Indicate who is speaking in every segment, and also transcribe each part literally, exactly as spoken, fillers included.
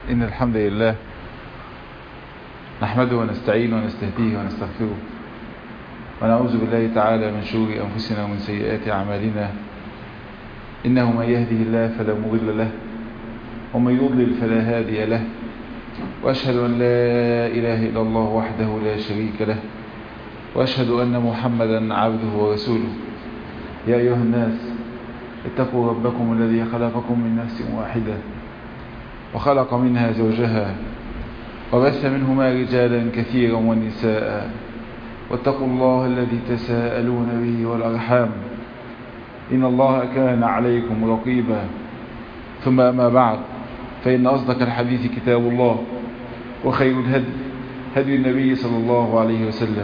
Speaker 1: إن الحمد لله نحمده ونستعينه ونستهديه ونستغفره ونعوذ بالله تعالى من شرور أنفسنا ومن سيئات أعمالنا. إنه من يهده الله فلا مضل له ومن يضلل فلا هادي له، وأشهد أن لا إله إلا الله وحده لا شريك له، وأشهد أن محمدا عبده ورسوله. يا أيها الناس اتقوا ربكم الذي خلقكم من نفس واحدة وخلق منها زوجها وبث منهما رجالا كثيرا ونساء، واتقوا الله الذي تساءلون به والأرحام إن الله كان عليكم رقيبا. ثم أما بعد، فإن أصدق الحديث كتاب الله، وخير الهدي هدي النبي صلى الله عليه وسلم.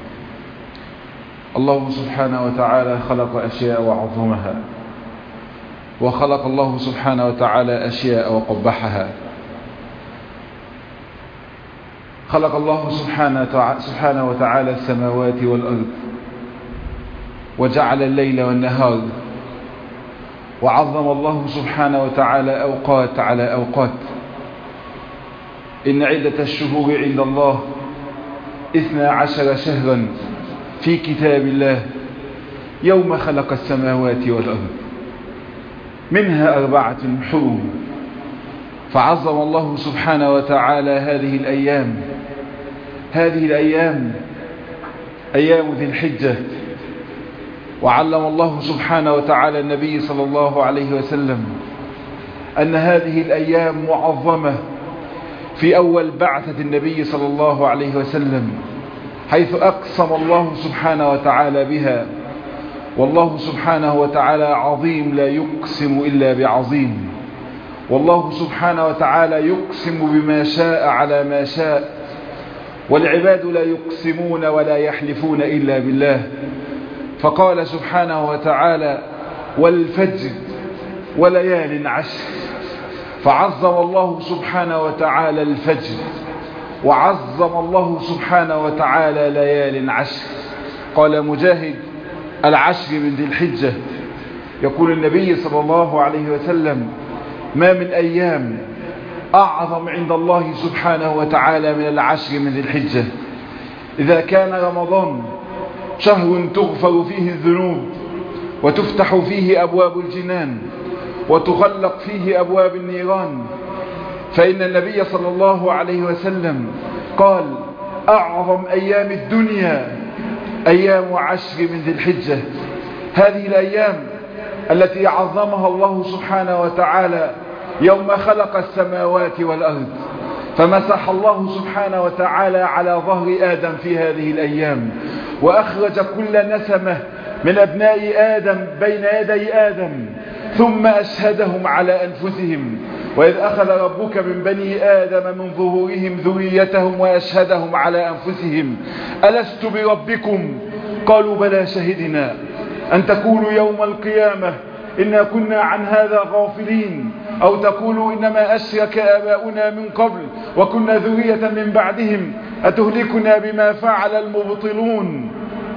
Speaker 1: الله سبحانه وتعالى خلق أشياء وعظمها، وخلق الله سبحانه وتعالى أشياء وقبحها. خلق الله سبحانه وتعالى السماوات والأرض، وجعل الليل والنهار، وعظم الله سبحانه وتعالى أوقات على أوقات. إن عدة الشهور عند الله اثنا عشر شهرا في كتاب الله يوم خلق السماوات والأرض، منها أربعة حرم. فعظم الله سبحانه وتعالى هذه الأيام هذه الأيام أيام ذي الحجة. وعلم الله سبحانه وتعالى النبي صلى الله عليه وسلم أن هذه الأيام معظمة في أول بعثة النبي صلى الله عليه وسلم، حيث أقسم الله سبحانه وتعالى بها. والله سبحانه وتعالى عظيم لا يقسم إلا بعظيم، والله سبحانه وتعالى يقسم بما شاء على ما شاء، والعباد لا يقسمون ولا يحلفون إلا بالله. فقال سبحانه وتعالى: والفجر وليال عشر. فعظم الله سبحانه وتعالى الفجر، وعظم الله سبحانه وتعالى ليال عشر. قال مجاهد: العشر من ذي الحجة. يقول النبي صلى الله عليه وسلم: ما من أيام أعظم عند الله سبحانه وتعالى من العشر من ذي الحجة. إذا كان رمضان شهر تغفر فيه الذنوب، وتفتح فيه أبواب الجنان، وتغلق فيه أبواب النيران، فإن النبي صلى الله عليه وسلم قال: أعظم أيام الدنيا أيام عشر من ذي الحجة. هذه الأيام التي عظمها الله سبحانه وتعالى يوم خلق السماوات والأرض، فمسح الله سبحانه وتعالى على ظهر آدم في هذه الأيام، وأخرج كل نسمة من أبناء آدم بين يدي آدم، ثم أشهدهم على أنفسهم: وإذ أخذ ربك من بني آدم من ظهورهم ذريتهم وأشهدهم على أنفسهم ألست بربكم؟ قالوا بلى شهدنا أن تقولوا يوم القيامة إنا كنا عن هذا غافلين، أو تقولوا إنما أشرك آباؤنا من قبل وكنا ذرية من بعدهم أتهلكنا بما فعل المبطلون.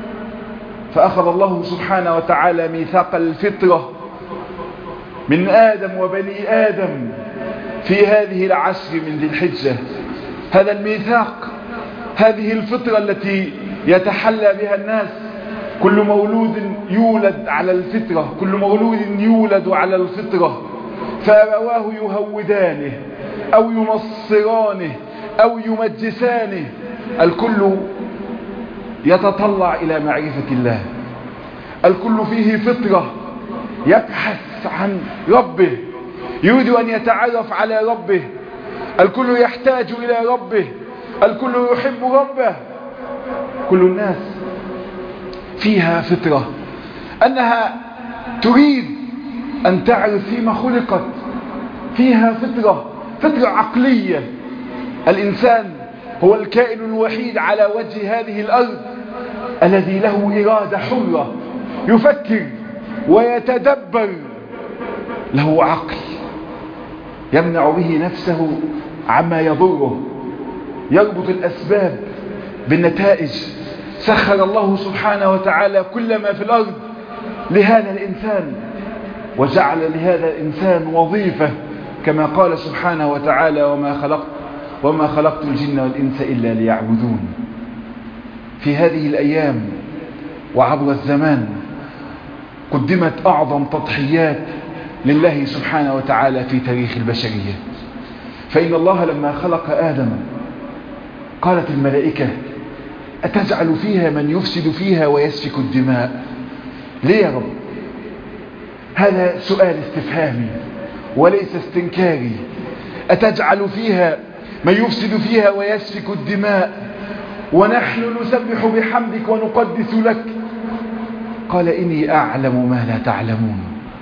Speaker 1: فأخذ الله سبحانه وتعالى ميثاق الفطرة من آدم وبني آدم في هذه العشر من ذي الحجة. هذا الميثاق، هذه الفطرة التي يتحلى بها الناس. كل مولود يولد على الفطرة، كل مولود يولد على الفطرة، فأبواه يهودانه أو ينصرانه أو يمجسانه. الكل يتطلع إلى معرفة الله، الكل فيه فطرة يبحث عن ربه، يريد أن يتعرف على ربه، الكل يحتاج إلى ربه، الكل يحب ربه. كل الناس فيها فطرة أنها تريد أن تعرف فيما خلقت، فيها فطرة فطرة عقلية. الإنسان هو الكائن الوحيد على وجه هذه الأرض الذي له إرادة حرة، يفكر ويتدبر، له عقل يمنع به نفسه عما يضره، يربط الأسباب بالنتائج. سخر الله سبحانه وتعالى كل ما في الأرض لهذا الإنسان، وجعل لهذا الإنسان وظيفة كما قال سبحانه وتعالى وما خلقت وما خلقت الجن والإنس إلا ليعبدون. في هذه الأيام وعبر الزمان قدمت أعظم تضحيات لله سبحانه وتعالى في تاريخ البشرية. فإن الله لما خلق آدم قالت الملائكة أتجعل فيها من يفسد فيها ويسفك الدماء؟ ليه يا رب؟ هذا سؤال استفهامي وليس استنكاري. أتجعل فيها من يفسد فيها ويسفك الدماء ونحن نسبح بحمدك ونقدس لك؟ قال إني أعلم ما لا تعلمون.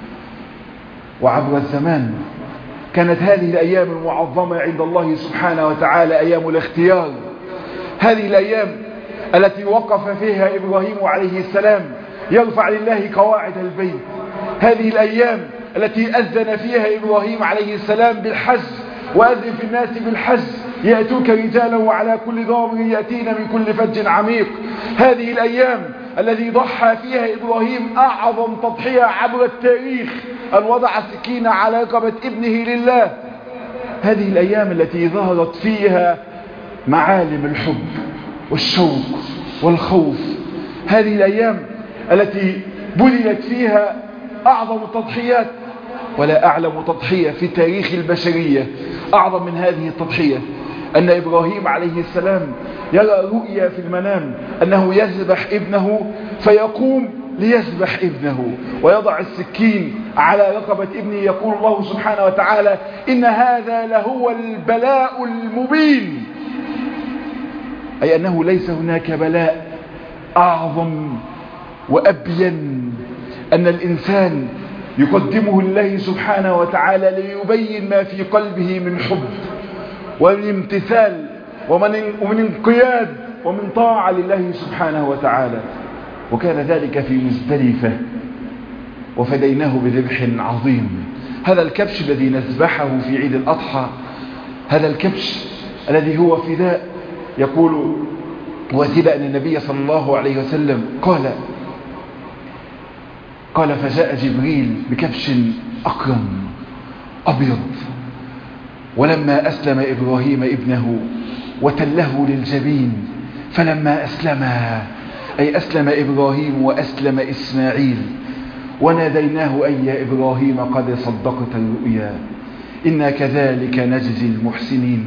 Speaker 1: وعبر الزمان كانت هذه الأيام المعظمة عند الله سبحانه وتعالى أيام الاختيار، هذه الأيام التي وقف فيها إبراهيم عليه السلام يرفع لله قواعد البيت، هذه الأيام التي أذن فيها إبراهيم عليه السلام بالحج وأذن في الناس بالحج يأتوك رجالا وعلى كل ضامر يأتين من كل فج عميق، هذه الأيام الذي ضحى فيها إبراهيم أعظم تضحية عبر التاريخ أن وضع سكينة على رقبة ابنه لله، هذه الأيام التي ظهرت فيها معالم الحب والشوق والخوف، هذه الأيام التي بذلت فيها أعظم التضحيات. ولا أعلم تضحية في تاريخ البشرية أعظم من هذه التضحية، أن إبراهيم عليه السلام يرى رؤيا في المنام أنه يذبح ابنه فيقوم ليذبح ابنه ويضع السكين على رقبة ابنه، يقول الله سبحانه وتعالى إن هذا لهو البلاء المبين، أي أنه ليس هناك بلاء أعظم وأبين أن الإنسان يقدمه الله سبحانه وتعالى ليبين ما في قلبه من حب ومن امتثال ومن انقياد ومن طاعة لله سبحانه وتعالى. وكان ذلك في مزدلفة وفديناه بذبح عظيم. هذا الكبش الذي نذبحه في عيد الأضحى، هذا الكبش الذي هو فداء، يقول وثب أن النبي صلى الله عليه وسلم قال قال فجاء جبريل بكبش أقرم أبيض، ولما أسلم إبراهيم ابنه وتله للجبين فلما أسلم أي أسلم إبراهيم وأسلم إسماعيل وناديناه أي يا إبراهيم قد صدقت الرؤيا إنا كذلك نجزي المحسنين.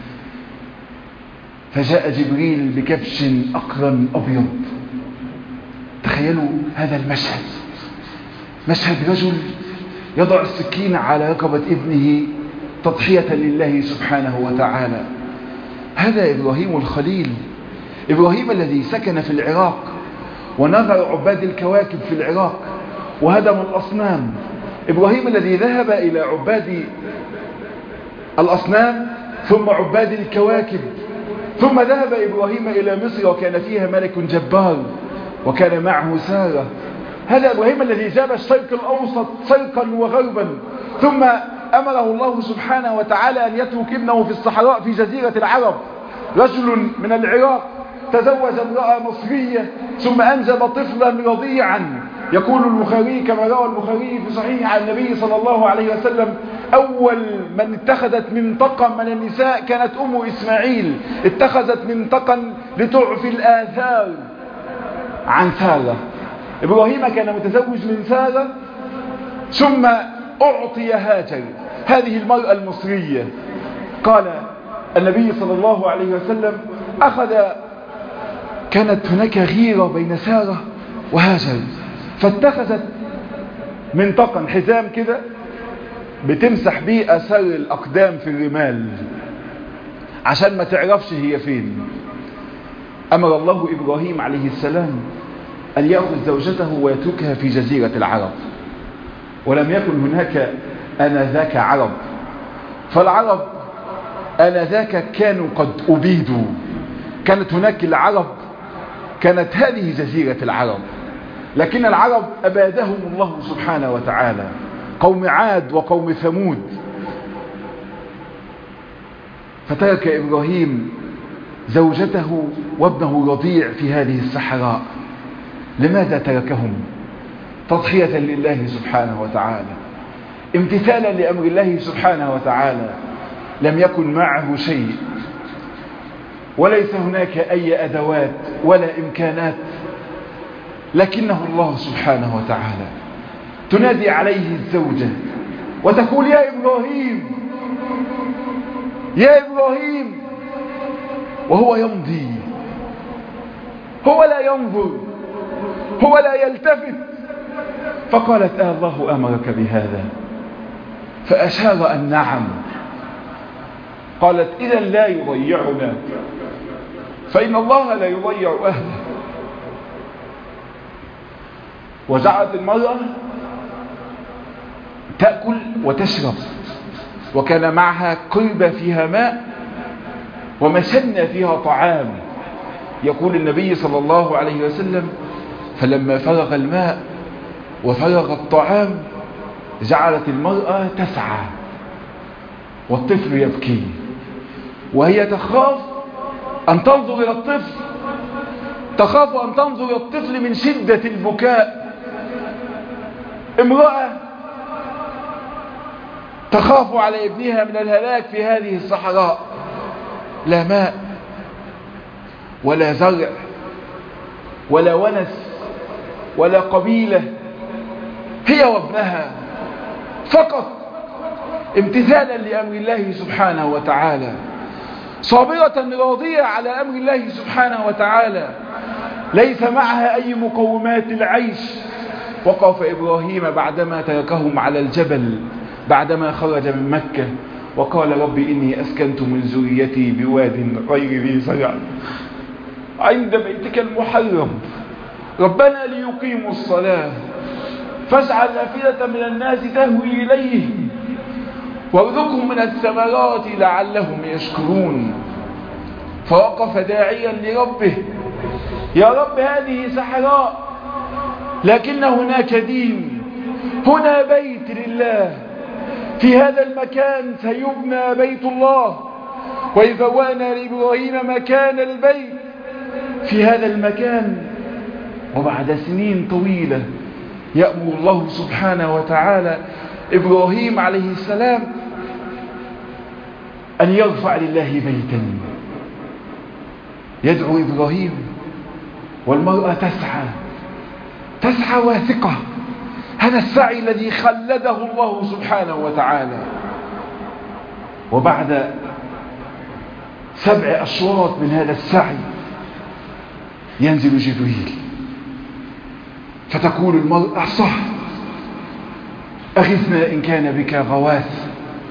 Speaker 1: فجاء جبريل بكبش أقرن أبيض. تخيلوا هذا المشهد، مشهد رجل يضع السكين على رقبة ابنه تضحية لله سبحانه وتعالى. هذا إبراهيم الخليل، إبراهيم الذي سكن في العراق ونظر عباد الكواكب في العراق وهدم الأصنام، إبراهيم الذي ذهب إلى عباد الأصنام ثم عباد الكواكب، ثم ذهب إبراهيم إلى مصر وكان فيها ملك جبار وكان معه سارة. هذا إبراهيم الذي جاب الشرق الأوسط شرقا وغربا، ثم أمره الله سبحانه وتعالى أن يترك ابنه في الصحراء في جزيرة العرب. رجل من العراق تزوج امرأة مصرية ثم أنجب طفلا رضيعا. يقول البخاري كما روى البخاري في صحيح عن النبي صلى الله عليه وسلم أول من اتخذت منطقا من النساء كانت أم إسماعيل، اتخذت منطقا لتعفي الآثار عن سارة. إبراهيم كان متزوج من سارة ثم أعطي هاجر هذه المرأة المصرية. قال النبي صلى الله عليه وسلم أخذ كانت هناك غيرة بين سارة وهاجر، فاتخذت منطقا حزام كده بتمسح بيه أثر الأقدام في الرمال عشان ما تعرفش هي فين. أمر الله إبراهيم عليه السلام أن يأخذ زوجته ويتركها في جزيرة العرب، ولم يكن هناك آنذاك عرب، فالعرب آنذاك كانوا قد أبيدوا، كانت هناك العرب، كانت هذه جزيرة العرب، لكن العرب أبادهم الله سبحانه وتعالى، قوم عاد وقوم ثمود. فترك إبراهيم زوجته وابنه رضيع في هذه الصحراء. لماذا تركهم؟ تضحية لله سبحانه وتعالى. امتثالا لأمر الله سبحانه وتعالى، لم يكن معه شيء وليس هناك أي أدوات ولا إمكانات، لكنه الله سبحانه وتعالى. تنادي عليه الزوجة وتقول يا إبراهيم يا إبراهيم، وهو يمضي، هو لا ينظر، هو لا يلتفت. فقالت آه الله أمرك بهذا؟ فأشار أن نعم. قالت إذا لا يضيعنا، فإن الله لا يضيع أهله. وجعلت المرأة تأكل وتشرب، وكان معها قربة فيها ماء ومسنة فيها طعام. يقول النبي صلى الله عليه وسلم فلما فرغ الماء وفرغ الطعام جعلت المرأة تسعى والطفل يبكي، وهي تخاف أن تنظر إلى الطفل، تخاف أن تنظر إلى الطفل من شدة البكاء. امرأة تخاف على ابنها من الهلاك في هذه الصحراء، لا ماء ولا زرع ولا ونس ولا قبيلة، هي وابنها فقط امتثالا لأمر الله سبحانه وتعالى، صابرة راضية على أمر الله سبحانه وتعالى، ليس معها أي مقومات العيش. وقف إبراهيم بعدما تركهم على الجبل بعدما خرج من مكة وقال رب إني أسكنت من ذريتي بواد غير ذي زرع عند بيتك المحرم ربنا ليقيموا الصلاة فاجعل أفئدة من الناس تهوي إليهم وارزقهم من الثمرات لعلهم يشكرون. فوقف داعيا لربه يا رب هذه صحراء لكن هناك دين، هنا بيت لله، في هذا المكان سيبنى بيت الله، وإذ بوأنا لإبراهيم مكان البيت في هذا المكان. وبعد سنين طويلة يأمر الله سبحانه وتعالى إبراهيم عليه السلام أن يرفع لله بيتا. يدعو إبراهيم والمرأة تسعى تسعى واثقة، هذا السعي الذي خلده الله سبحانه وتعالى. وبعد سبع أشواط من هذا السعي ينزل جبريل فتقول المرأة صح أغثنا إن كان بك غواث.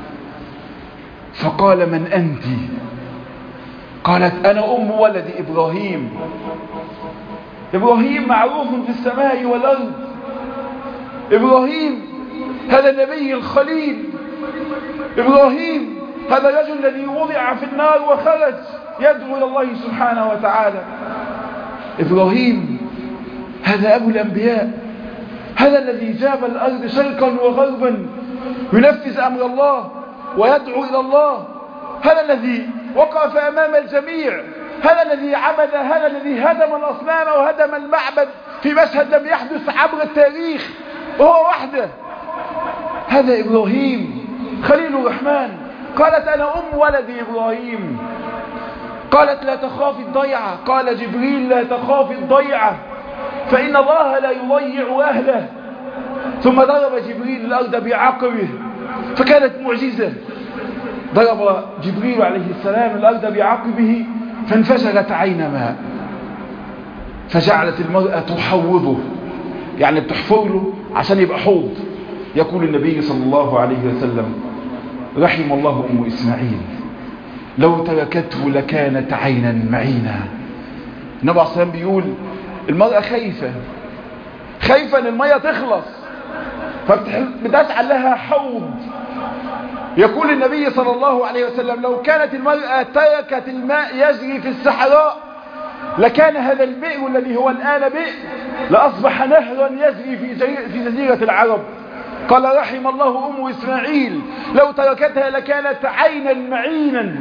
Speaker 1: فقال من أنت؟ قالت أنا أم ولد إبراهيم. إبراهيم معروف في السماء والأرض، إبراهيم هذا النبي الخليل، إبراهيم هذا الرجل الذي وضع في النار وخرج يدعو إلى الله سبحانه وتعالى، إبراهيم هذا أبو الأنبياء، هذا الذي جاب الأرض شرقا وغربا ينفذ أمر الله ويدعو إلى الله، هذا الذي وقف أمام الجميع، هذا الذي عبد، هذا الذي هدم الأصنام وهدم المعبد في مشهد لم يحدث عبر التاريخ وهو وحده، هذا إبراهيم خليل الرحمن. قالت أنا أم ولد إبراهيم. قالت لا تخافي الضيعة. قال جبريل لا تخافي الضيعة فإن الله لا يضيع أهله. ثم ضرب جبريل الأرض بعقبه فكانت معجزة، ضرب جبريل عليه السلام الأرض بعقبه فانفجرت عين ماء، فجعلت المرأة تحوضه، يعني بتحفر له عشان يبقى حوض. يقول النبي صلى الله عليه وسلم رحم الله أم إسماعيل لو تركته لكانت عينا معينا. النبي عليه الصلاة والسلام بيقول المرأة خايفة خايفة ان المية تخلص فبتجعل لها حوض. يقول النبي صلى الله عليه وسلم لو كانت المرأة تركت الماء يجري في الصحراء لكان هذا البئر الذي هو الآن بئر لأصبح نهرا يجري في جزيرة العرب. قال رحم الله أم إسماعيل لو تركتها لكانت عينا معينا.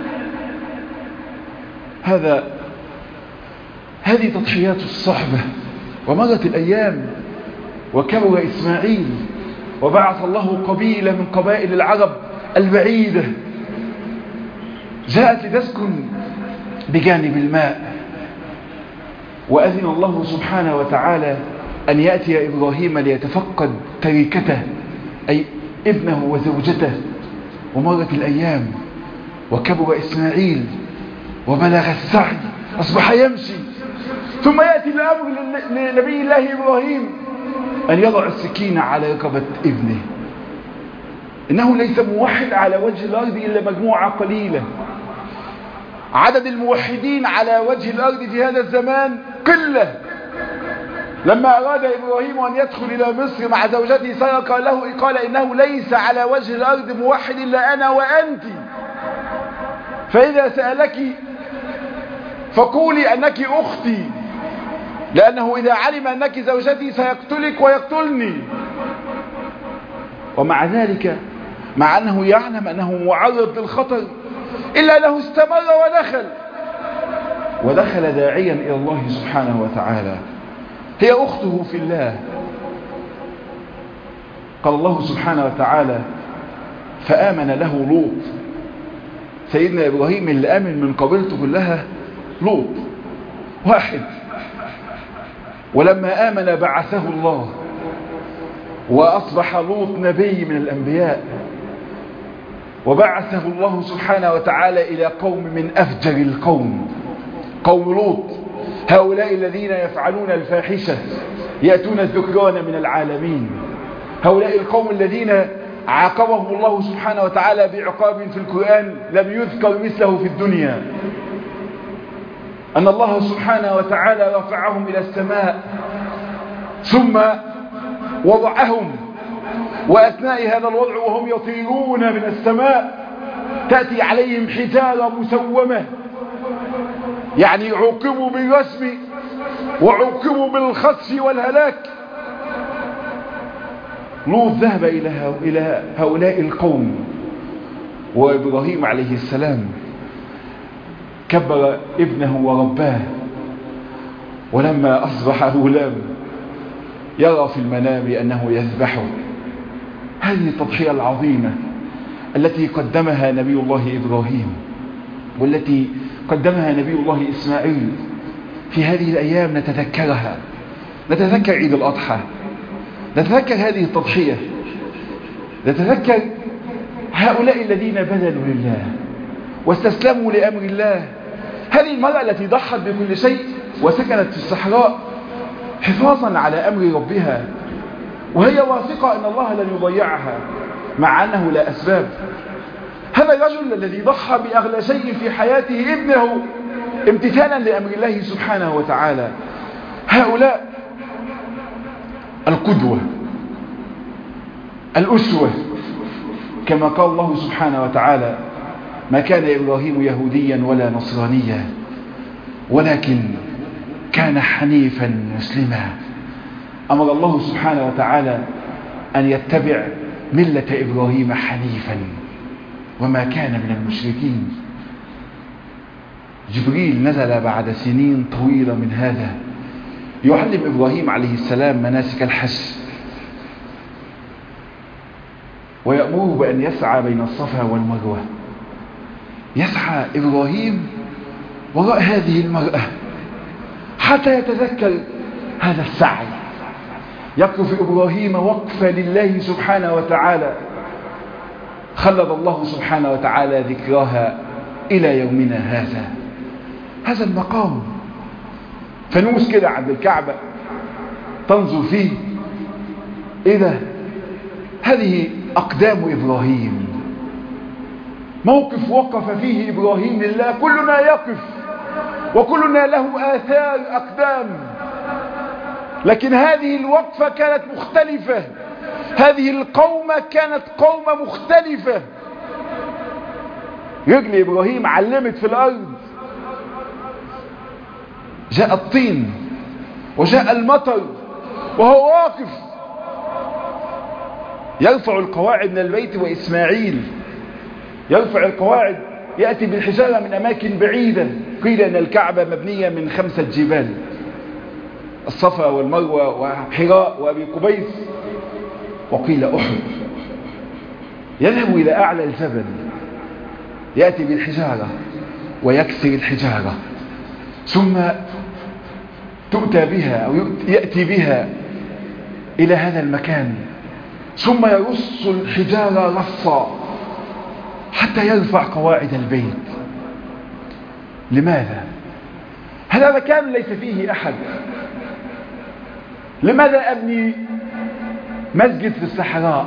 Speaker 1: هذا هذه تضحيات الصحبة. ومرت الأيام وكبر إسماعيل وبعث الله قبيلة من قبائل العرب البعيدة جاءت لتسكن بجانب الماء، وأذن الله سبحانه وتعالى أن يأتي إبراهيم ليتفقد تركته أي ابنه وزوجته. ومرت الأيام وكبر إسماعيل وبلغ السعي أصبح يمشي، ثم يأتي الأمر لنبي الله إبراهيم أن يضع السكين على رقبة ابنه. إنه ليس موحد على وجه الأرض إلا مجموعة قليلة. عدد الموحدين على وجه الأرض في هذا الزمان قلة. لما أراد إبراهيم أن يدخل إلى مصر مع زوجته سارة قال له قال إنه ليس على وجه الأرض موحد إلا أنا وأنت، فإذا سألك فقولي أنك أختي، لأنه إذا علم أنك زوجتي سيقتلك ويقتلني. ومع ذلك مع أنه يعلم أنه معرض للخطر إلا أنه استمر ودخل ودخل داعيا إلى الله سبحانه وتعالى. هي أخته في الله. قال الله سبحانه وتعالى فآمن له لوط. سيدنا إبراهيم اللي آمن من قبيلته كلها لوط واحد، ولما آمن بعثه الله وأصبح لوط نبي من الأنبياء، وبعثه الله سبحانه وتعالى إلى قوم من أفجر القوم، قوم لوط، هؤلاء الذين يفعلون الفاحشة يأتون الذكران من العالمين، هؤلاء القوم الذين عاقبهم الله سبحانه وتعالى بعقاب في القرآن لم يذكر مثله في الدنيا. أن الله سبحانه وتعالى رفعهم إلى السماء ثم وضعهم، وأثناء هذا الوضع وهم يطيرون من السماء تأتي عليهم حجارة مسومة، يعني عوقبوا بالرسم وعوقبوا بالخسف والهلاك. لوط ذهب إلى هؤلاء القوم، وإبراهيم عليه السلام كبر ابنه ورباه، ولما أصبح غلام يرى في المنام أنه يذبحه. هذه التضحية العظيمة التي قدمها نبي الله إبراهيم والتي قدمها نبي الله إسماعيل في هذه الأيام نتذكرها، نتذكر عيد الأضحى، نتذكر هذه التضحية، نتذكر هؤلاء الذين بذلوا لله واستسلموا لأمر الله. هذه المرأة التي ضحت بكل شيء وسكنت في الصحراء حفاظا على أمر ربها، وهي واثقة أن الله لن يضيعها مع أنه لا أسباب. هذا الرجل الذي ضحى بأغلى شيء في حياته ابنه امتثالا لأمر الله سبحانه وتعالى. هؤلاء القدوة الأسوة، كما قال الله سبحانه وتعالى ما كان إبراهيم يهوديا ولا نصرانيا ولكن كان حنيفا مسلما. أمر الله سبحانه وتعالى أن يتبع ملة إبراهيم حنيفا وما كان من المشركين. جبريل نزل بعد سنين طويلة من هذا يعلم إبراهيم عليه السلام مناسك الحج، ويأمره بأن يسعى بين الصفا والمروة. يسعى إبراهيم وراء هذه المرأة حتى يتذكر هذا السعي. يقف إبراهيم وقفة لله سبحانه وتعالى خلد الله سبحانه وتعالى ذكراها إلى يومنا هذا. هذا المقام فانوس كده عند الكعبة تنظر فيه، إذا هذه أقدام إبراهيم، موقف وقف فيه إبراهيم لله. كلنا يقف وكلنا له آثار أقدام، لكن هذه الوقفة كانت مختلفة، هذه القومة كانت قومة مختلفة. رجل إبراهيم علمت في الأرض، جاء الطين وجاء المطر وهو واقف يرفع القواعد من البيت، وإسماعيل يرفع القواعد يأتي بالحجارة من أماكن بعيدة. قيل أن الكعبة مبنية من خمسة جبال، الصفا والمروة وحراء وأبي قبيس. وقيل أحد. يذهب إلى أعلى الجبل، يأتي بالحجارة ويكسر الحجارة، ثم تؤتى بها أو يأتي بها إلى هذا المكان، ثم يرص الحجارة رصا حتى يرفع قواعد البيت. لماذا؟ هذا مكان ليس فيه أحد. لماذا أبني مسجد في الصحراء؟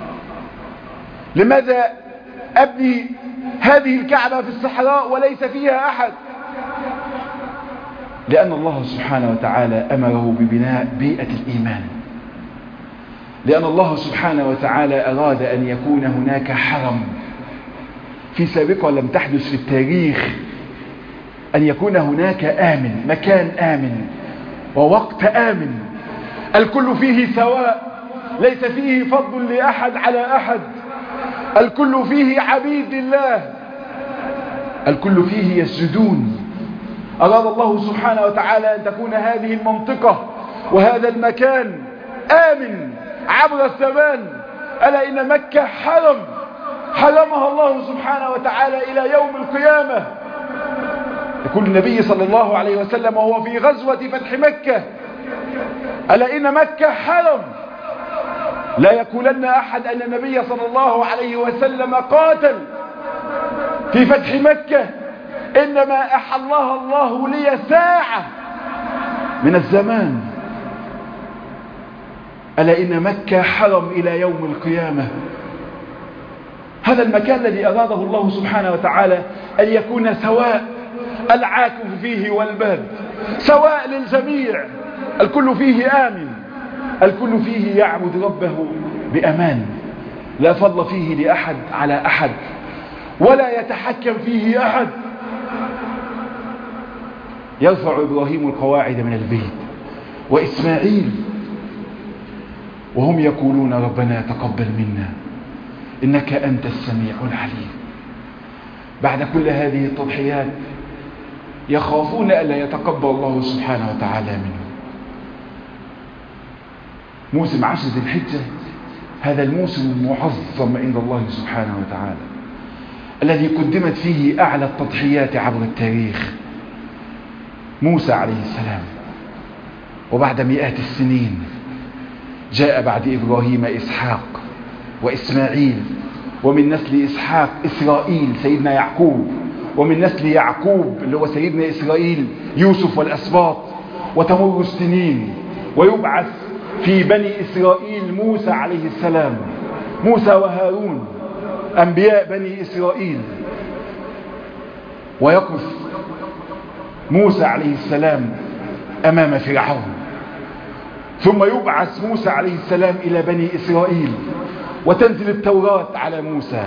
Speaker 1: لماذا أبني هذه الكعبة في الصحراء وليس فيها أحد؟ لأن الله سبحانه وتعالى أمره ببناء بيئة الإيمان، لأن الله سبحانه وتعالى أراد أن يكون هناك حرم في سابقة لم تحدث في التاريخ، أن يكون هناك آمن، مكان آمن ووقت آمن، الكل فيه سواء، ليس فيه فضل لأحد على أحد، الكل فيه عبيد لله، الكل فيه يسجدون. أراد الله سبحانه وتعالى أن تكون هذه المنطقة وهذا المكان آمن عبر الزمان. ألا إن مكة حرم حرمها الله سبحانه وتعالى إلى يوم القيامة. يقول النبي صلى الله عليه وسلم وهو في غزوة فتح مكة: ألا إن مكة حرم. لا يقولن أحد أن النبي صلى الله عليه وسلم قاتل في فتح مكة، إنما أحلها الله لي ساعة من الزمان. ألا إن مكة حرم إلى يوم القيامة. هذا المكان الذي أراده الله سبحانه وتعالى أن يكون سواء، العاكف فيه والباد سواء للجميع، الكل فيه آمن، الكل فيه يعبد ربه بأمان، لا فضل فيه لأحد على أحد، ولا يتحكم فيه أحد. يرفع إبراهيم القواعد من البيت وإسماعيل وهم يقولون ربنا تقبل منا إنك أنت السميع العليم. بعد كل هذه التضحيات يخافون ألا يتقبل الله سبحانه وتعالى منهم. موسم عشر ذي الحجة هذا الموسم المعظم عند الله سبحانه وتعالى، الذي قدمت فيه أعلى التضحيات عبر التاريخ. موسى عليه السلام، وبعد مئات السنين جاء بعد إبراهيم إسحاق وإسماعيل، ومن نسل إسحاق إسرائيل سيدنا يعقوب، ومن نسل يعقوب اللي هو سيدنا إسرائيل يوسف والأسباط. وتمر السنين ويبعث في بني إسرائيل موسى عليه السلام، موسى وهارون أنبياء بني إسرائيل. ويقف موسى عليه السلام أمام فرعون، ثم يبعث موسى عليه السلام إلى بني إسرائيل، وتنزل التوراة على موسى،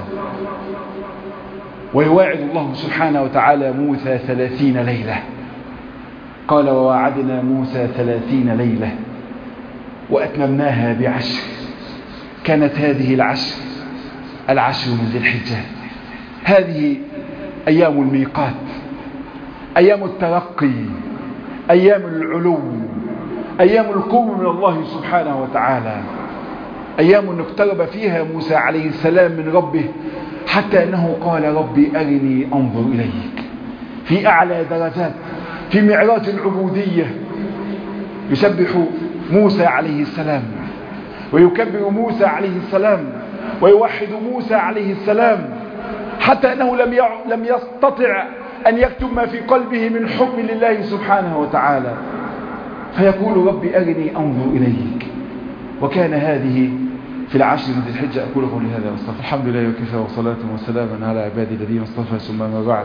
Speaker 1: ويواعد الله سبحانه وتعالى موسى ثلاثين ليلة. قال وواعدنا موسى ثلاثين ليلة وأتممناها بعشر. كانت هذه العشر العشر من ذي الحجة، هذه أيام الميقات، أيام الترقي، أيام العلو، أيام القرب من الله سبحانه وتعالى، أيام اقترب فيها موسى عليه السلام من ربه، حتى أنه قال ربي أرني أنظر إليك. في أعلى درجات، في معراج العبودية، يسبح موسى عليه السلام ويكبر موسى عليه السلام ويوحد موسى عليه السلام، حتى أنه لم لم يستطع أن يكتب ما في قلبه من حب لله سبحانه وتعالى، فيقول ربي أرني أنظر إليك. وكان هذه في العشر من ذي الحجة. أقول قولي هذا واستغفر. الحمد لله وكفى وصلاة وسلاما على عبادي الذين اصطفى، ثم ما بعد،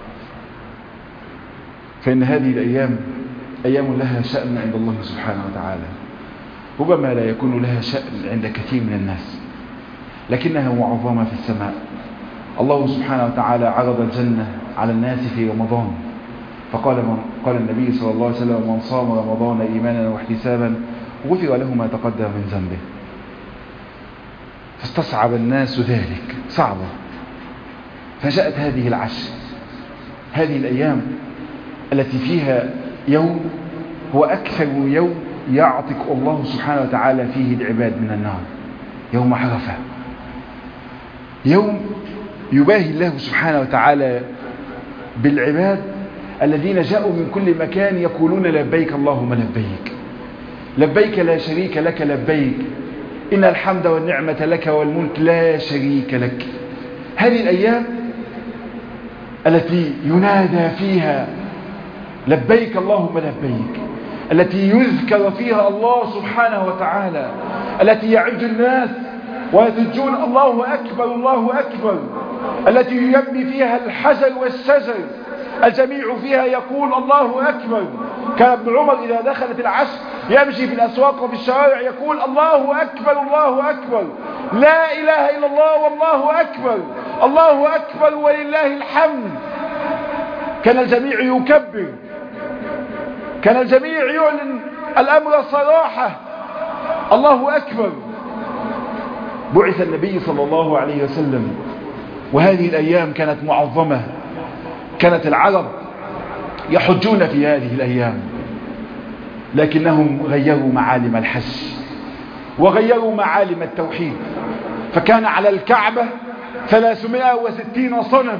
Speaker 1: فإن هذه الأيام أيام لها شأن عند الله سبحانه وتعالى، ربما لا يكون لها شأن عند كثير من الناس، لكنها معظمة في السماء. الله سبحانه وتعالى عرض الجنة على الناس في رمضان، فقال من قال النبي صلى الله عليه وسلم من صام رمضان إيمانا واحتسابا غفر له ما تقدم من ذنبه. فاستصعب الناس ذلك، صعبة، فجاءت هذه العشر، هذه الأيام التي فيها يوم هو أكثر يوم يعتق الله سبحانه وتعالى فيه العباد من النار. يوم عرفة، يوم يباهي الله سبحانه وتعالى بالعباد الذين جاءوا من كل مكان يقولون لبيك اللهم لبيك، لبيك لا شريك لك لبيك، إن الحمد والنعمة لك والملك لا شريك لك. هذه الأيام التي ينادى فيها لبيك اللهم لبيك، التي يذكر فيها الله سبحانه وتعالى، التي يعج الناس ويتجون الله أكبر الله أكبر، التي يبني فيها الحجر والشجر، الجميع فيها يقول الله أكبر. كان ابن عمر إذا دخلت العشر يمشي في الأسواق وفي الشوارع يقول الله أكبر الله أكبر، لا إله إلا الله والله أكبر، الله أكبر ولله الحمد. كان الجميع يكبر، كان الجميع يعلن الأمر صراحة، الله أكبر. بعث النبي صلى الله عليه وسلم وهذه الأيام كانت معظمة، كانت العرب يحجون في هذه الأيام، لكنهم غيروا معالم الحج وغيروا معالم التوحيد، فكان على الكعبة ثلاثمائة وستين صنم.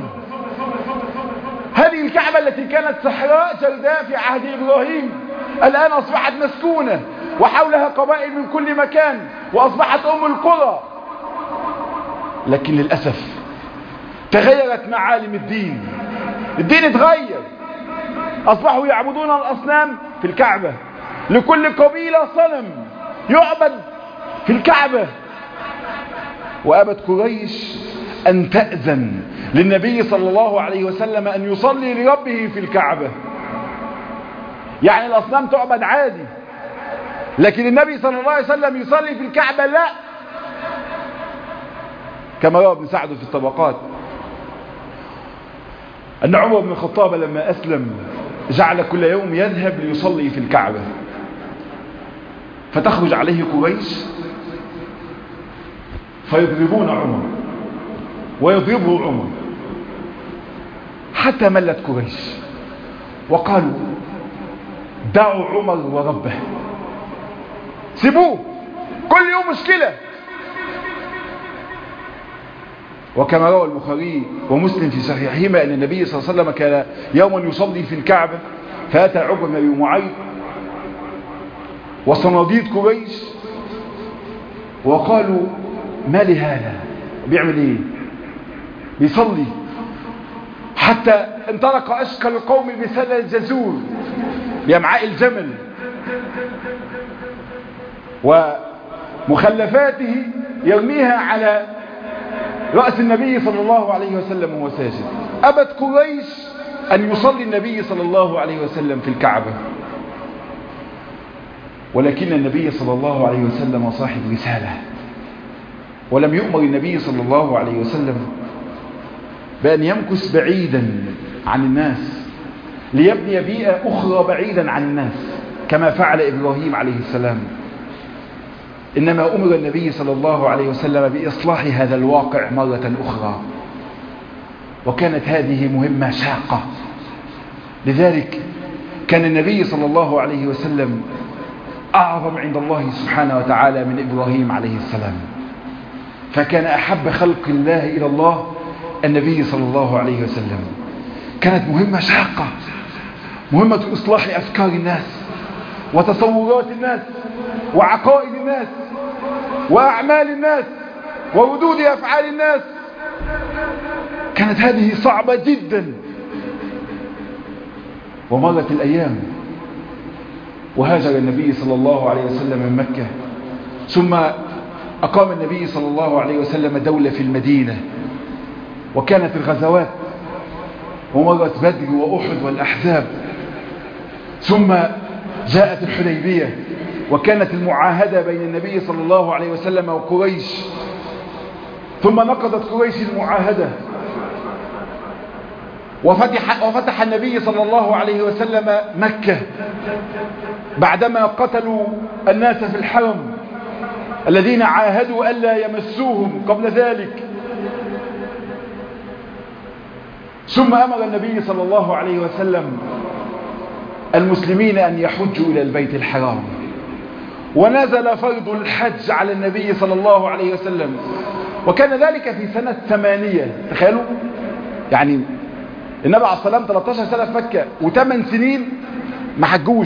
Speaker 1: هذه الكعبة التي كانت صحراء جرداء في عهد إبراهيم الآن أصبحت مسكونة وحولها قبائل من كل مكان وأصبحت أم القرى. لكن للأسف تغيرت معالم الدين، الدين اتغير، أصبحوا يعبدون الأصنام في الكعبة، لكل قبيلة صنم يعبد في الكعبة. وأبت قريش أن تأذن للنبي صلى الله عليه وسلم أن يصلي لربه في الكعبة. يعني الأصنام تعبد عادي، لكن النبي صلى الله عليه وسلم يصلي في الكعبة لا. كما روى ابن سعد في الطبقات أن عمر بن الخطاب لما أسلم جعل كل يوم يذهب ليصلي في الكعبة، فتخرج عليه قريش فيضربون عمر ويضربه عمر حتى ملت قريش وقالوا دعوا عمر وربه، سيبوه كل يوم مشكلة. وكما روى البخاري ومسلم في صحيحهما أن النبي صلى الله عليه وسلم كان يوما يصلي في الكعبة فأتى عقبة بن أبي معيط وصناديد قريش وقالوا ما لهذا بيعمل ايه؟ بيصلي. حتى انطلق أشقى القوم بسل الجزور بأمعاء الجمل ومخلفاته يرميها على رأس النبي صلى الله عليه وسلم وهو ساجد. أبت قريش أن يصلي النبي صلى الله عليه وسلم في الكعبة، ولكن النبي صلى الله عليه وسلم صاحب رسالة، ولم يؤمر النبي صلى الله عليه وسلم بأن يمكث بعيدا عن الناس ليبني بيئة أخرى بعيدا عن الناس كما فعل إبراهيم عليه السلام، إنما أمر النبي صلى الله عليه وسلم بإصلاح هذا الواقع مرة أخرى، وكانت هذه مهمة شاقة. لذلك كان النبي صلى الله عليه وسلم أعظم عند الله سبحانه وتعالى من إبراهيم عليه السلام، فكان أحب خلق الله إلى الله النبي صلى الله عليه وسلم. كانت مهمة شاقة، مهمة إصلاح أفكار الناس وتصورات الناس وعقائد الناس وأعمال الناس وردود أفعال الناس. كانت هذه صعبة جدا. ومرت الأيام وهاجر النبي صلى الله عليه وسلم من مكة، ثم أقام النبي صلى الله عليه وسلم دولة في المدينة، وكانت الغزوات ومرت بدر وأحد والأحزاب، ثم جاءت الحديبية وكانت المعاهدة بين النبي صلى الله عليه وسلم وقريش، ثم نقضت قريش المعاهدة وفتح, وفتح النبي صلى الله عليه وسلم مكة بعدما قتلوا الناس في الحرم الذين عاهدوا ألا يمسوهم قبل ذلك. ثم أمر النبي صلى الله عليه وسلم المسلمين أن يحجوا إلى البيت الحرام، ونزل فرض الحج على النبي صلى الله عليه وسلم، وكان ذلك في سنة ثمانية. تخيلوا يعني النبي عليه الصلاة والسلام ثلاثة عشر سنة في مكة وثمان سنين ما حجوش،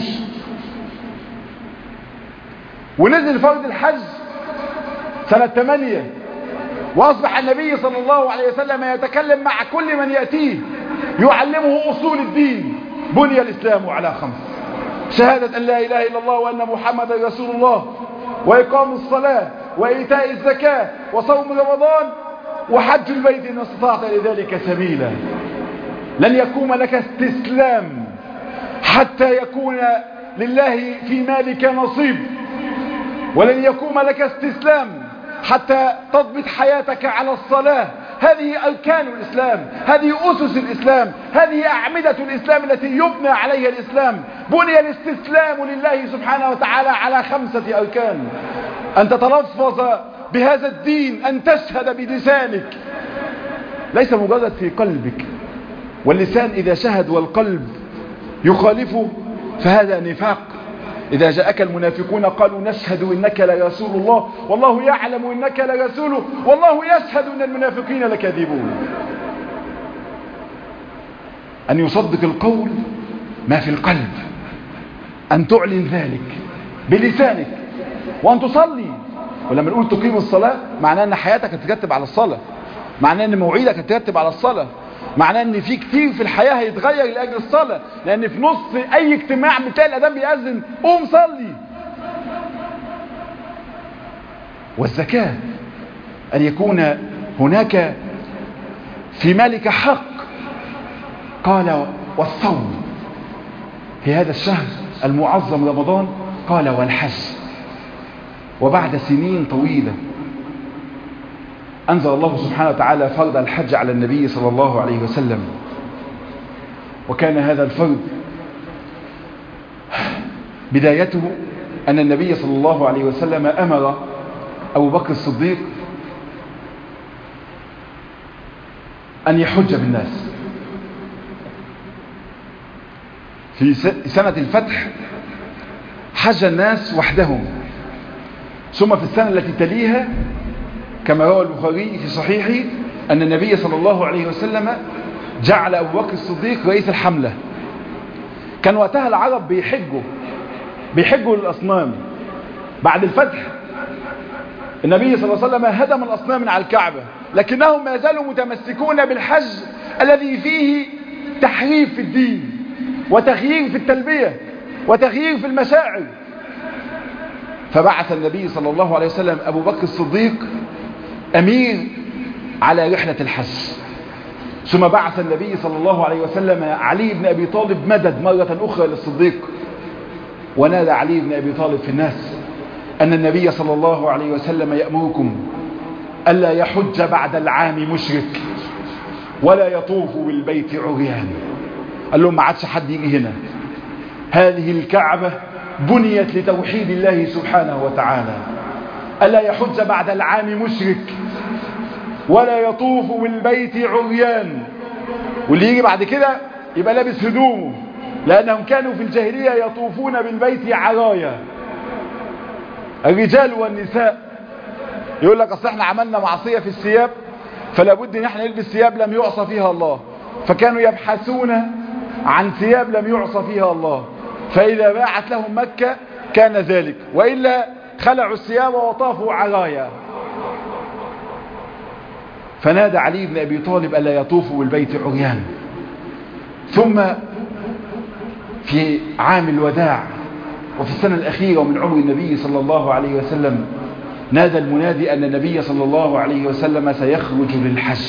Speaker 1: ونزل فرض الحج سنة ثمانية، وأصبح النبي صلى الله عليه وسلم يتكلم مع كل من يأتيه يعلمه أصول الدين. بني الإسلام على خمس: شهادة أن لا إله إلا الله وأن محمد رسول الله، وإقام الصلاة، وإيتاء الزكاة، وصوم رمضان، وحج البيت إن استطعت لذلك سبيلا. لن يقوم لك استسلام حتى يكون لله في مالك نصيب، ولن يقوم لك استسلام حتى تضبط حياتك على الصلاة. هذه أركان الإسلام، هذه أسس الإسلام، هذه أعمدة الإسلام التي يبنى عليها الإسلام. بني الاستسلام لله سبحانه وتعالى على خمسة أركان: أن تتلفظ بهذا الدين، أن تشهد بلسانك، ليس مجرد في قلبك، واللسان إذا شهد والقلب يخالفه فهذا نفاق. إذا جاءك المنافقون قالوا نشهد إنك لرسول الله والله يعلم إنك لرسوله والله يشهد إن المنافقين لكاذبون. أن يصدق القول ما في القلب، أن تعلن ذلك بلسانك، وأن تصلي. ولما نقول تقيم الصلاة معناه أن حياتك تترتب على الصلاة، معناه أن موعدك تترتب على الصلاة، معناه ان في كتير في الحياة هيتغير لاجل الصلاة. لان في نص اي اجتماع بتلاقي الاذان بيأذن قوم صلي. والزكاة ان يكون هناك في مالك حق. قال والصوم في هذا الشهر المعظم رمضان، قال والحج. وبعد سنين طويلة أنزل الله سبحانه وتعالى فرض الحج على النبي صلى الله عليه وسلم، وكان هذا الفرض بدايته أن النبي صلى الله عليه وسلم أمر أبو بكر الصديق أن يحج بالناس. في سنة الفتح حج الناس وحدهم، ثم في السنة التي تليها كما روى البخاري في صحيحه أن النبي صلى الله عليه وسلم جعل أبو بكر الصديق رئيس الحملة. كان وقتها العرب بيحجوا بيحجوا للأصنام. بعد الفتح النبي صلى الله عليه وسلم هدم الأصنام من على الكعبة، لكنهم ما زالوا متمسكون بالحج الذي فيه تحريف في الدين وتغيير في التلبية وتغيير في المشاعر. فبعث النبي صلى الله عليه وسلم أبو بكر الصديق أمير على رحلة الحج، ثم بعث النبي صلى الله عليه وسلم علي بن أبي طالب مدد مرة أخرى للصديق. ونادى علي بن أبي طالب في الناس أن النبي صلى الله عليه وسلم يأمركم ألا يحج بعد العام مشرك ولا يطوف بالبيت عريان. قال لهم ما عادش حد يجي هنا، هذه الكعبة بنيت لتوحيد الله سبحانه وتعالى. ألا يحج بعد العام مشرك ولا يطوف بالبيت عريان، واللي يجي بعد كده يبقى لابس هدومه، لأنهم كانوا في الجاهلية يطوفون بالبيت عرايا، الرجال والنساء. يقول لك أصل احنا عملنا معصية في الثياب فلا بد ان احنا نلبس ثياب لم يعصى فيها الله، فكانوا يبحثون عن ثياب لم يعصى فيها الله، فإذا باعت لهم مكة كان ذلك، وإلا خلعوا الثياب وطافوا عرايا. فنادى علي بن أبي طالب ألا يطوفوا بالبيت عريان. ثم في عام الوداع وفي السنة الأخيرة من عمر النبي صلى الله عليه وسلم نادى المنادي أن النبي صلى الله عليه وسلم سيخرج للحج.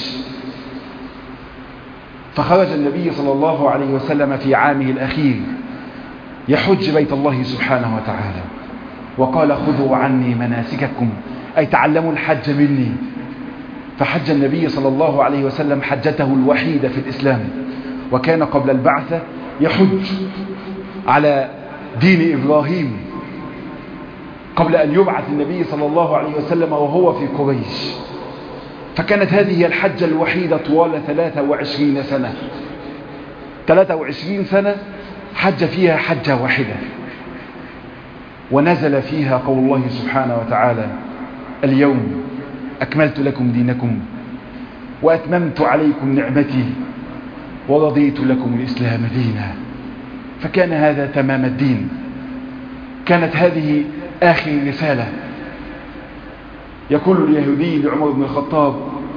Speaker 1: فخرج النبي صلى الله عليه وسلم في عامه الأخير يحج بيت الله سبحانه وتعالى، وقال خذوا عني مناسككم، أي تعلموا الحج مني. فحج النبي صلى الله عليه وسلم حجته الوحيدة في الإسلام، وكان قبل البعثة يحج على دين إبراهيم قبل أن يبعث النبي صلى الله عليه وسلم وهو في قريش. فكانت هذه الحجة الوحيدة طوال ثلاثة وعشرين سنة ثلاثة وعشرين سنة حج فيها حجة واحدة. ونزل فيها قول الله سبحانه وتعالى: اليوم أكملت لكم دينكم وأتممت عليكم نعمتي ورضيت لكم الإسلام دينا. فكان هذا تمام الدين، كانت هذه آخر رسالة. يقول اليهودي لعمر بن الخطاب: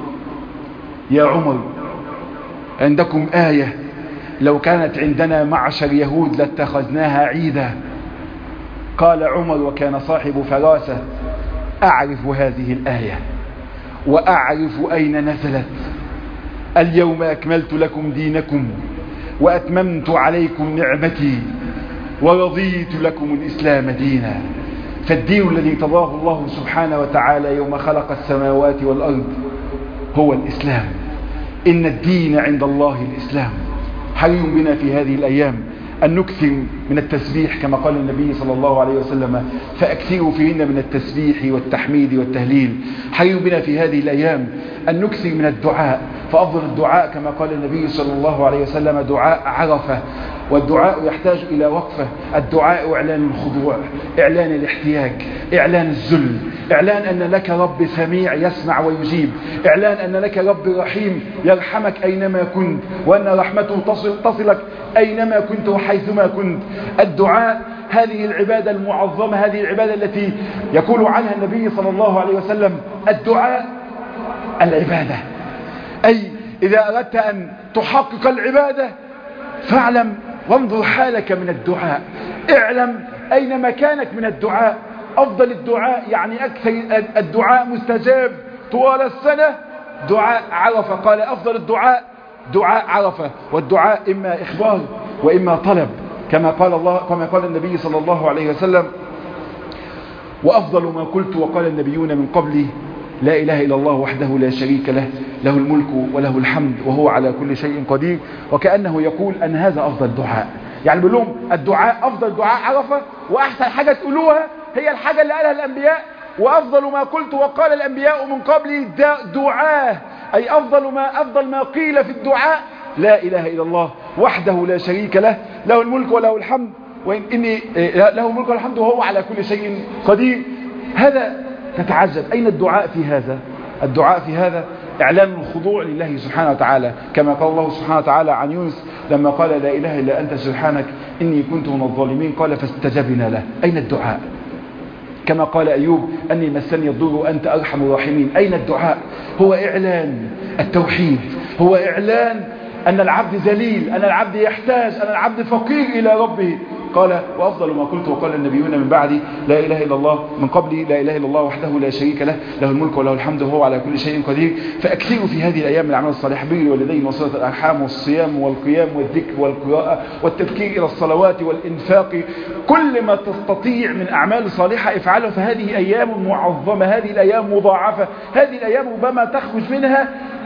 Speaker 1: يا عمر، عندكم آية لو كانت عندنا معشر يهود لاتخذناها عيدا. قال عمر وكان صاحب فراسة: أعرف هذه الآية وأعرف أين نزلت: اليوم أكملت لكم دينكم وأتممت عليكم نعمتي ورضيت لكم الإسلام دينا. فالدين الذي تضاه الله سبحانه وتعالى يوم خلق السماوات والأرض هو الإسلام. إن الدين عند الله الإسلام. حري بنا في هذه الأيام أن نكثر من التسبيح كما قال النبي صلى الله عليه وسلم: فأكثروا فيهن من التسبيح والتحميد والتهليل. حري بنا في هذه الأيام أن نكثر من الدعاء، فأفضل الدعاء كما قال النبي صلى الله عليه وسلم دعاء عرفة، والدعاء يحتاج إلى وقفة. الدعاء إعلان الخضوع، إعلان الاحتياج، إعلان الذل، إعلان أن لك رب سميع يسمع ويجيب، إعلان أن لك رب رحيم يرحمك أينما كنت، وأن رحمته تصل تصلك أينما كنت وحيثما كنت. الدعاء هذه العبادة المعظمة، هذه العبادة التي يقول عنها النبي صلى الله عليه وسلم: الدعاء العبادة. أي إذا أردت أن تحقق العبادة فاعلم وانظر حالك من الدعاء، اعلم أين مكانك من الدعاء. أفضل الدعاء يعني أكثر الدعاء مستجاب طوال السنة دعاء عرفة. قال: أفضل الدعاء دعاء عرفة. والدعاء إما إخبار وإما طلب كما قال الله كما قال النبي صلى الله عليه وسلم: وأفضل ما قلت وقال النبيون من قبلي لا إله إلا الله وحده لا شريك له، له الملك وله الحمد وهو على كل شيء قدير. وكأنه يقول أن هذا أفضل دعاء. يعني بيقول لهم الدعاء أفضل دعاء عرفة، وأحسن حاجة تقولوها هي الحاجة اللي قالها الأنبياء: وأفضل ما قلت وقال الأنبياء من قبلي دعاء. أي أفضل ما أفضل ما قيل في الدعاء لا إله إلا الله وحده لا شريك له، له الملك وله الحمد وإن إني له الملك وله الحمد وهو على كل شيء قدير. هذا تتعجب أين الدعاء في هذا؟ الدعاء في هذا إعلان الخضوع لله سبحانه وتعالى، كما قال الله سبحانه وتعالى عن يونس لما قال: لا إله إلا أنت سبحانك إني كنت من الظالمين. قال: فاستجبنا له. أين الدعاء؟ كما قال أيوب: أني مسني الضر وأنت أرحم الراحمين. أين الدعاء؟ هو إعلان التوحيد، هو إعلان أن العبد ذليل، أن العبد يحتاج، أن العبد فقير إلى ربه. قال: وأفضل ما قلت وقال النبيون من بعدي لا إله إلا الله من قبلي لا إله إلا الله وحده لا شريك له، له الملك وله الحمد وهو على كل شيء قدير. فأكثروا في هذه الأيام من الأعمال الصالحة: بر الوالدين وصلة الأرحام والصيام والقيام والذكر والقراءة والتفكير إلى الصلوات والإنفاق. كل ما تستطيع من أعمال صالحة افعله، فهذه أيام معظمة، هذه الأيام مضاعفة، هذه الأيام ربما تخرج منها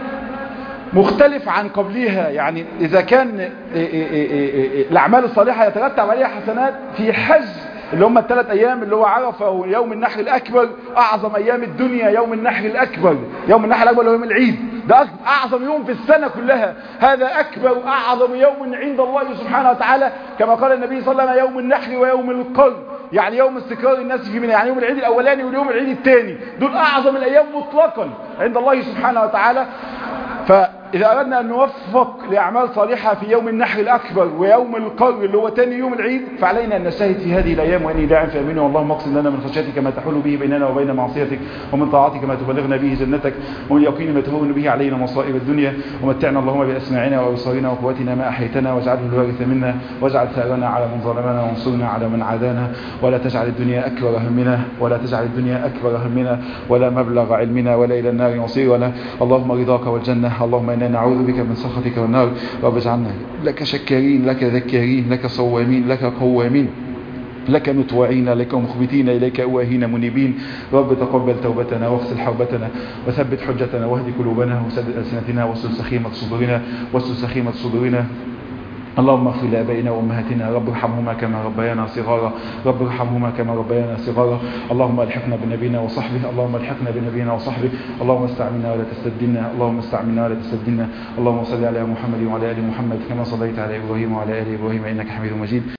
Speaker 1: مختلف عن قبلها. يعني إذا كان الأعمال الصالحة يترتب عليها حسنات في حج اللي هم الثلاث أيام اللي هو عرفة ويوم النحر الأكبر، أعظم أيام الدنيا يوم النحر الأكبر. يوم النحر الأكبر هو يوم العيد، ده أعظم يوم في السنة كلها. هذا أكبر أعظم يوم عند الله سبحانه وتعالى، كما قال النبي صلى الله عليه وسلم: يوم النحر ويوم القر، يعني يوم استقرار الناس في منى، يعني يوم العيد الأولاني واليوم العيد الثاني، دول أعظم الأيام مطلقا عند الله سبحانه وتعالى. فإذا أردنا أن نوفق لأعمال صالحة في يوم النحر الأكبر ويوم القر اللي هو تاني يوم العيد، فعلينا أن نجتهد في هذه الأيام. وإني داع فأمنه، اللهم اقسم لنا من خشيتك ما تحول به بيننا وبين معصيتك، ومن طاعتك ما تبلغنا به جنتك، ومن اليقين ما تهون به علينا مصائب الدنيا. ومتعنا اللهم بأسماعنا وأبصارنا وقوتنا ما أحيتنا، واجعله الوارث منا، واجعل ثارنا على من ظلمنا، وانصرنا على من عادانا، ولا تجعل الدنيا أكبر همنا، ولا تجعل الدنيا أكبر همنا ولا مبلغ علمنا ولا إلى النار مصيرنا. اللهم رضاك والجنة، اللهم إنا نعوذ بك من سخطك والنار. رب اجعلنا لك شكارين، لك ذكارين، لك صوامين، لك قوامين، لك مطوعين، لك مخبتين، إليك أواهين منيبين. رب تقبل توبتنا واغسل حوبتنا وثبت حجتنا واهد قلوبنا وسدد ألسنتنا واسلل سخيمة صدورنا واسلل سخيمة صدورنا. اللهم اغفر لآبائنا وأمهاتنا، رب ارحمهما كما ربيانا صغارا، رب ارحمهما كما ربيانا صغارا. اللهم الحقنا بنبينا وصحبه، اللهم الحقنا بنبينا وصحبه. اللهم استعملنا ولا تستبدلنا، اللهم استعملنا ولا تستبدلنا. اللهم صل على محمد وعلى آل محمد كما صليت على إبراهيم وعلى آل إبراهيم إنك حميد مجيد.